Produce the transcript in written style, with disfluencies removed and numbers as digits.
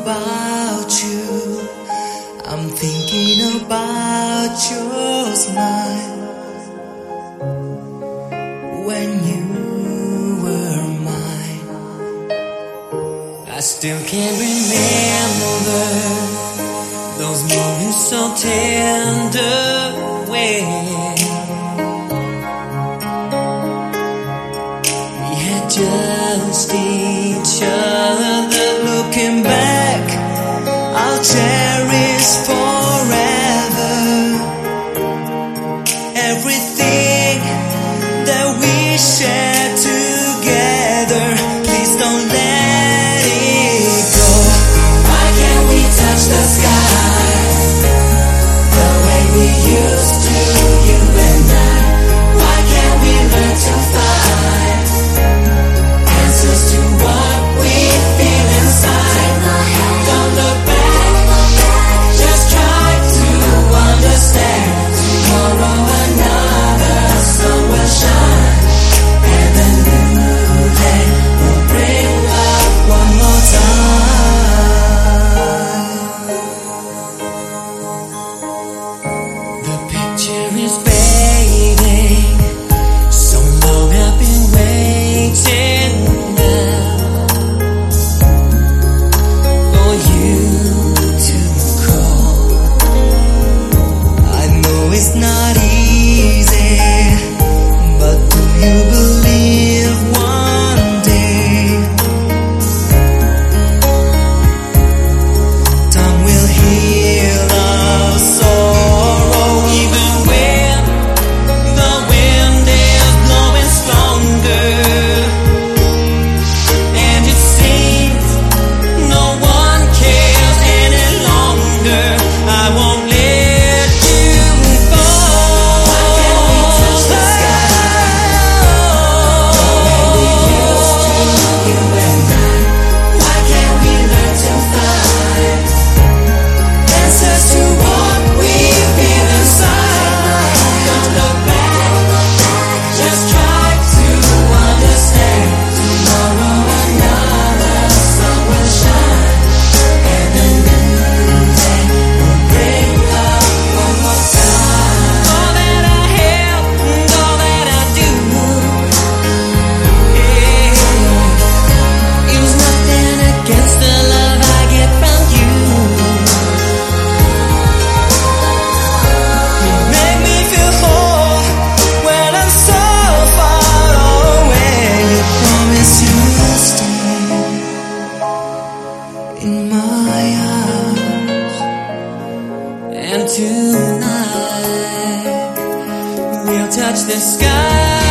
about you. I'm thinking about your smile when you were mine. I still can't remember those moments so tender when we had just each other. Looking back, I'll cherish forever everything that we shared together. Please don't let it go. Why can't we touch the sky the way we used to, you and I? Why can't we learn to find answers to what we feel inside? Don't look back, just try to understand. Tomorrow another sun will shine, and the new day will bring love one more time. The picture is fading, so long I've been waiting now for you to call. I know it's not easy, but do you believe one day time will heal our sorrow? Even when the wind is blowing stronger and it seems no one cares any longer, I won't let you go. Why can't we touch the sky the way we used to, you and I? Why can't we learn to find answers to what we feel inside? Don't look back, just try to understand. Tomorrow another sun will shine, and the new day will bring love one more time. All that I have and all that I do, it was nothing against the love I get from you. You make me feel whole when I'm so far away. You promise you'll stay in my arms, and tonight we'll touch the sky.